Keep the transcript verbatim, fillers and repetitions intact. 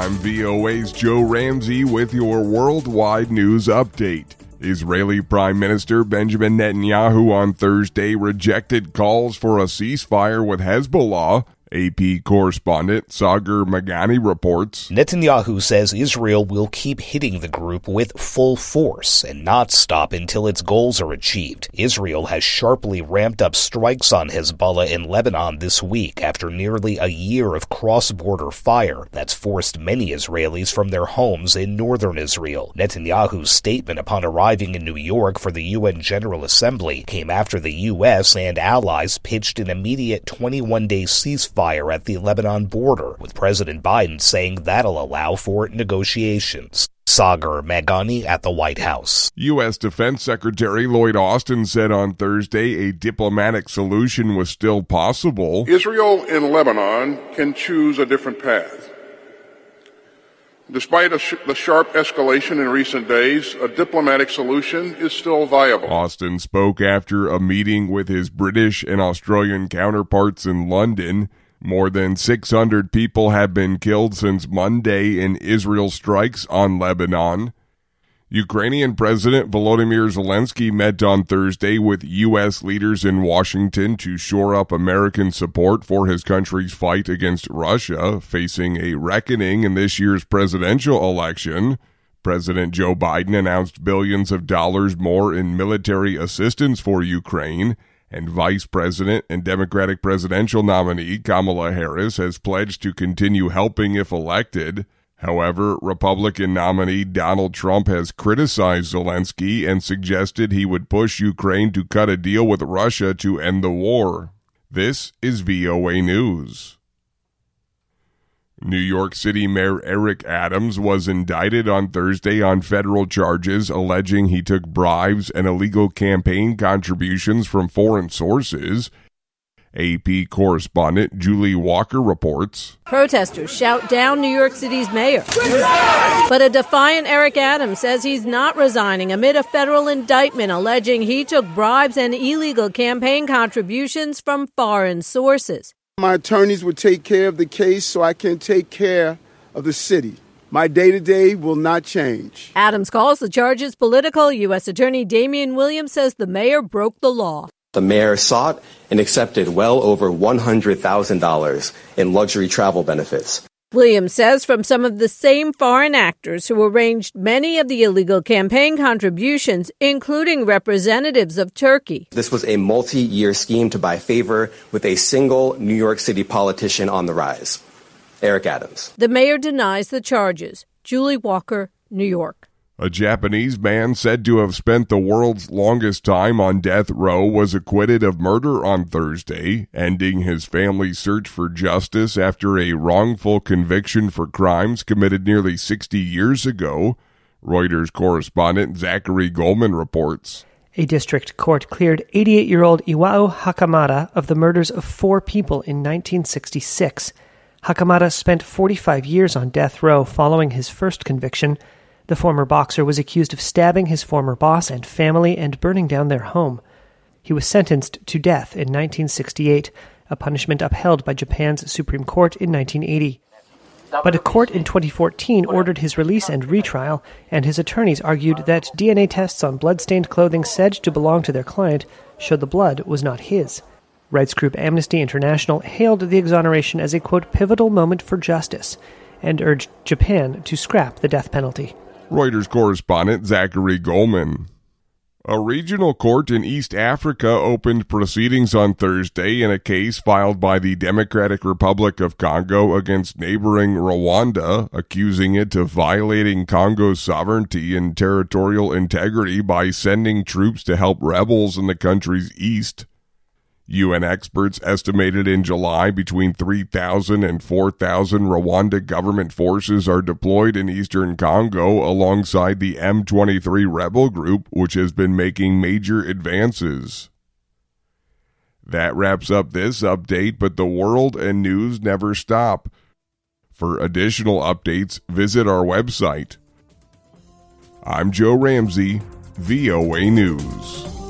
I'm V O A's Joe Ramsey with your worldwide news update. Israeli Prime Minister Benjamin Netanyahu on Thursday rejected calls for a ceasefire with Hezbollah. A P correspondent Sagar Magani reports. Netanyahu says Israel will keep hitting the group with full force and not stop until its goals are achieved. Israel has sharply ramped up strikes on Hezbollah in Lebanon this week after nearly a year of cross-border fire that's forced many Israelis from their homes in northern Israel. Netanyahu's statement upon arriving in New York for the U N General Assembly came after the U S and allies pitched an immediate twenty-one day ceasefire at the Lebanon border, with President Biden saying that'll allow for negotiations. Sagar Magani at the White House. U S Defense Secretary Lloyd Austin said on Thursday a diplomatic solution was still possible. Israel and Lebanon can choose a different path. Despite a sh- the sharp escalation in recent days, a diplomatic solution is still viable. Austin spoke after a meeting with his British and Australian counterparts in London. More than six hundred people have been killed since Monday in Israel strikes on Lebanon. Ukrainian President Volodymyr Zelensky met on Thursday with U S leaders in Washington to shore up American support for his country's fight against Russia, facing a reckoning in this year's presidential election. President Joe Biden announced billions of dollars more in military assistance for Ukraine, and Vice President and Democratic presidential nominee Kamala Harris has pledged to continue helping if elected. However, Republican nominee Donald Trump has criticized Zelensky and suggested he would push Ukraine to cut a deal with Russia to end the war. This is V O A News. New York City Mayor Eric Adams was indicted on Thursday on federal charges alleging he took bribes and illegal campaign contributions from foreign sources. A P correspondent Julie Walker reports. Protesters shout down New York City's mayor. But a defiant Eric Adams says he's not resigning amid a federal indictment alleging he took bribes and illegal campaign contributions from foreign sources. My attorneys will take care of the case so I can take care of the city. My day-to-day will not change. Adams calls the charges political. U S Attorney Damian Williams says the mayor broke the law. The mayor sought and accepted well over one hundred thousand dollars in luxury travel benefits. Williams says from some of the same foreign actors who arranged many of the illegal campaign contributions, including representatives of Turkey. This was a multi-year scheme to buy favor with a single New York City politician on the rise, Eric Adams. The mayor denies the charges. Julie Walker, New York. A Japanese man said to have spent the world's longest time on death row was acquitted of murder on Thursday, ending his family's search for justice after a wrongful conviction for crimes committed nearly sixty years ago. Reuters correspondent Zachary Goldman reports. A district court cleared eighty-eight-year-old Iwao Hakamada of the murders of four people in nineteen sixty-six. Hakamada spent forty-five years on death row following his first conviction. The former boxer was accused of stabbing his former boss and family and burning down their home. He was sentenced to death in nineteen sixty-eight, a punishment upheld by Japan's Supreme Court in nineteen eighty. But a court in twenty fourteen ordered his release and retrial, and his attorneys argued that D N A tests on blood-stained clothing said to belong to their client showed the blood was not his. Rights group Amnesty International hailed the exoneration as a, quote, pivotal moment for justice, and urged Japan to scrap the death penalty. Reuters correspondent Zachary Goldman. A regional court in East Africa opened proceedings on Thursday in a case filed by the Democratic Republic of Congo against neighboring Rwanda, accusing it of violating Congo's sovereignty and territorial integrity by sending troops to help rebels in the country's east. U N experts estimated in July between three thousand and four thousand Rwanda government forces are deployed in eastern Congo alongside the M twenty-three rebel group, which has been making major advances. That wraps up this update, but the world and news never stop. For additional updates, visit our website. I'm Joe Ramsey, V O A News.